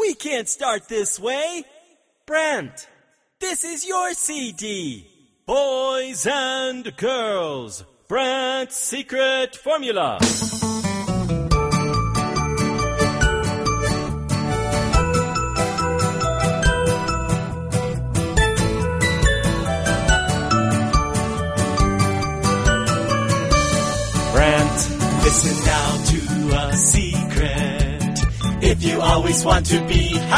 We can't start this way. Brent, this is your CD. Boys and girls, Brent's secret formula. Listen now to a secret. If you always want to be